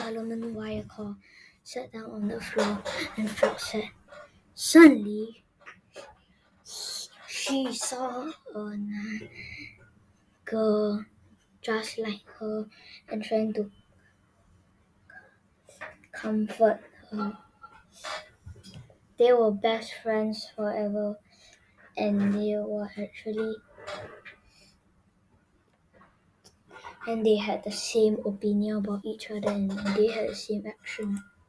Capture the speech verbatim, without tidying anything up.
Parliament via car, sat down on the floor, and felt sad. Suddenly, she saw a girl just like her and trying to comfort her. They were best friends forever, and they were actually and they had the same opinion about each other, and they had the same action.